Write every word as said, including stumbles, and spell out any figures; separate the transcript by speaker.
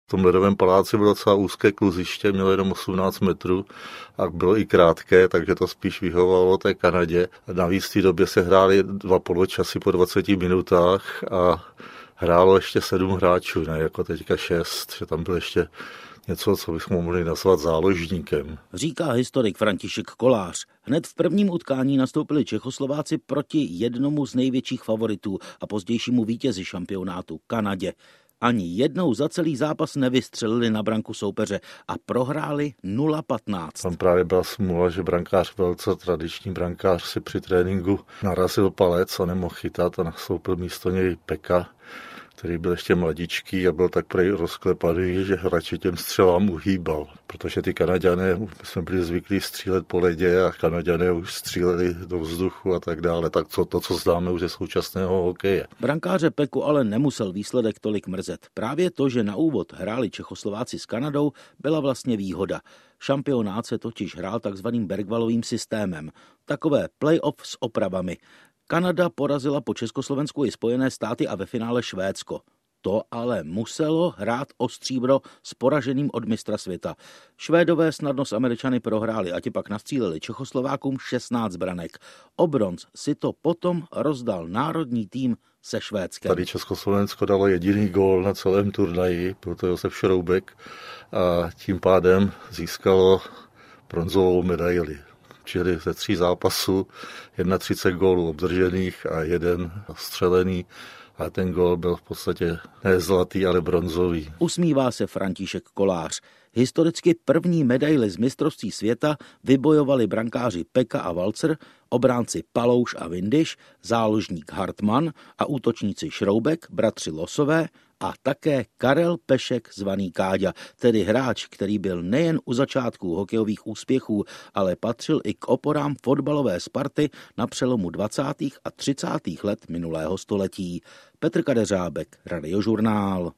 Speaker 1: V tom ledovém paláci bylo docela úzké kluziště, mělo jenom osmnáct metrů a bylo i krátké, takže to spíš vyhovovalo té Kanadě. Navíc v té době se hrály dva poločasy po dvaceti minutách a hrálo ještě sedm hráčů, ne jako teďka šest, že tam byl ještě něco, co bychom mohli nazvat záložníkem.
Speaker 2: Říká historik František Kolář. Hned v prvním utkání nastoupili Čechoslováci proti jednomu z největších favoritů a pozdějšímu vítězi šampionátu, Kanadě. Ani jednou za celý zápas nevystřelili na branku soupeře a prohráli nula patnáct.
Speaker 1: Tam právě byla smůla, že brankář, velice tradiční brankář, si při tréninku narazil palec a nemohl chytat a nastoupil místo něj Peka, který byl ještě mladičký a byl tak prej rozklepaný, že radši těm střelám uhýbal. Protože ty Kanaďané, my jsme byli zvyklí střílet po ledě a Kanaďané už stříleli do vzduchu a tak dále. Tak co, to, co známe už ze současného hokeje.
Speaker 2: Brankáře Peku ale nemusel výsledek tolik mrzet. Právě to, že na úvod hráli Čechoslováci s Kanadou, byla vlastně výhoda. Šampionát se totiž hrál takzvaným Bergvallovým systémem. Takové play-off s opravami. Kanada porazila po Československu i Spojené státy a ve finále Švédsko. To ale muselo hrát o stříbro s poraženým od mistra světa. Švédové snadno s Američany prohráli a ti pak nastříleli Čechoslovákům šestnáct branek. O bronz si to potom rozdal národní tým se Švédskem.
Speaker 1: Tady Československo dalo jediný gól na celém turnaji, byl to Josef Šroubek a tím pádem získalo bronzovou medaili. Čili ze tří zápasů třicet jedna gólů obdržených a jeden střelený a ten gól byl v podstatě ne zlatý, ale bronzový.
Speaker 2: Usmívá se František Kolář. Historicky první medaily z mistrovství světa vybojovali brankáři Peka a Walzer, obránci Palouš a Windisch, záložník Hartmann a útočníci Šroubek, bratři Losové a také Karel Pešek zvaný Káďa, tedy hráč, který byl nejen u začátků hokejových úspěchů, ale patřil i k oporám fotbalové Sparty na přelomu dvacátých a třicátých let minulého století. Petr Kadeřábek, Radiožurnál.